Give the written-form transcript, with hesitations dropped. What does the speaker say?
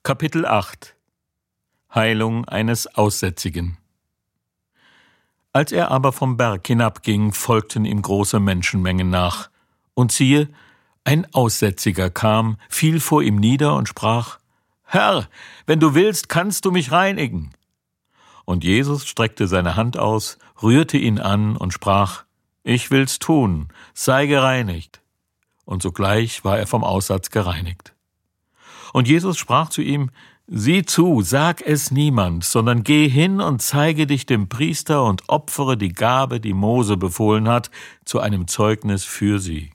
Kapitel 8 Heilung eines Aussätzigen. Als er aber vom Berg hinabging, folgten ihm große Menschenmengen nach. Und siehe, ein Aussätziger kam, fiel vor ihm nieder und sprach: Herr, wenn du willst, kannst du mich reinigen. Und Jesus streckte seine Hand aus, rührte ihn an und sprach: Ich will's tun, sei gereinigt. Und sogleich war er vom Aussatz gereinigt. Und Jesus sprach zu ihm: Sieh zu, sag es niemand, sondern geh hin und zeige dich dem Priester und opfere die Gabe, die Mose befohlen hat, zu einem Zeugnis für sie.